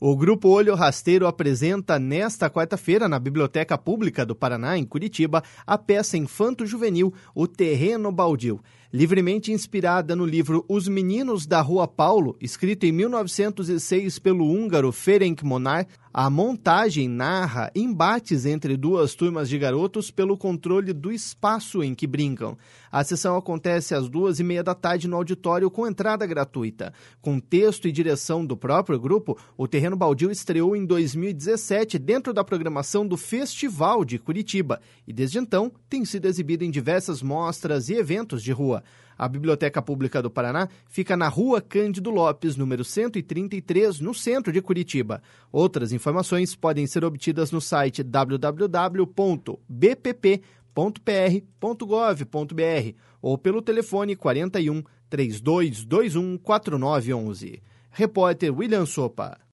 O Grupo Olho Rasteiro apresenta nesta quarta-feira, na Biblioteca Pública do Paraná, em Curitiba, a peça infanto-juvenil O Terreno Baldio. Livremente inspirada no livro Os Meninos da Rua Paulo, escrito em 1906 pelo húngaro Ferenc Molnár, a montagem narra embates entre duas turmas de garotos pelo controle do espaço em que brincam. A sessão acontece às 14h30 no auditório com entrada gratuita. Com texto e direção do próprio grupo, O Terreno Baldio estreou em 2017 dentro da programação do Festival de Curitiba e desde então tem sido exibido em diversas mostras e eventos de rua. A Biblioteca Pública do Paraná fica na Rua Cândido Lopes, número 133, no centro de Curitiba. Outras informações podem ser obtidas no site www.bpp.pr.gov.br ou pelo telefone 41 3221 4911. Repórter William Sopa.